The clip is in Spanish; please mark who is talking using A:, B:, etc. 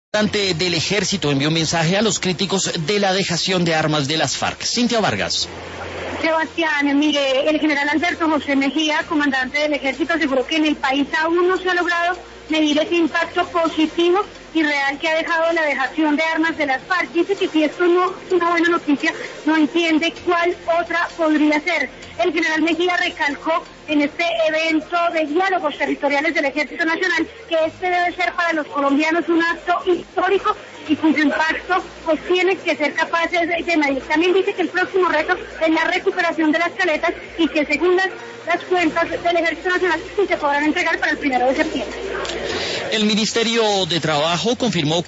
A: Del ejército envió un mensaje a los críticos de la dejación de armas de las FARC. Cintia Vargas.
B: Sebastián, mire, el general Alberto José Mejía, comandante del ejército, aseguró que en el país aún no se ha logrado medir ese impacto positivo y real que ha dejado la dejación de armas de las FARC. Dice que si esto no es una buena noticia, no entiende cuál otra podría ser. El general Mejía recalcó en este evento de diálogos territoriales del Ejército Nacional que este debe ser para los colombianos un acto histórico y cuyo impacto pues tiene que ser capaces de medir. También dice que el próximo reto es la recuperación de las caletas y que según las cuentas del Ejército Nacional sí se podrán entregar para el 1 de septiembre.
A: El Ministerio de Trabajo confirmó